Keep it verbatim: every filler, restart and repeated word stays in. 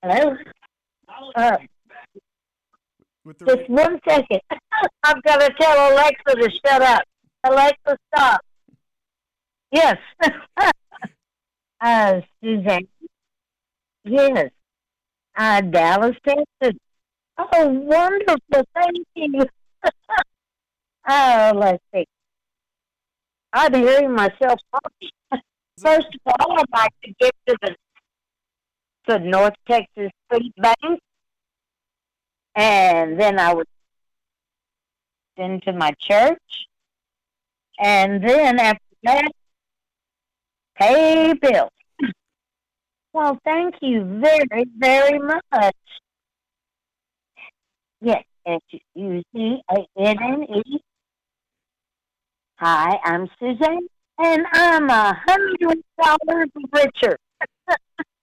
Hello? Uh, With the just re- one second. I've got to tell Alexa to shut up. Alexa, stop. Yes. uh, Suzanne. Yes. Uh, Dallas, Texas. Oh, wonderful. Thank you. Oh, let's see. I'm hearing myself talking. is it? First of all, I'd like to give to the, the North Texas Food Bank, and then I would send to my church, and then after that, pay bills. Well, thank you very, very much. Yes, S U Z A N N E. Hi, I'm Suzanne, and I'm a hundred dollars richer.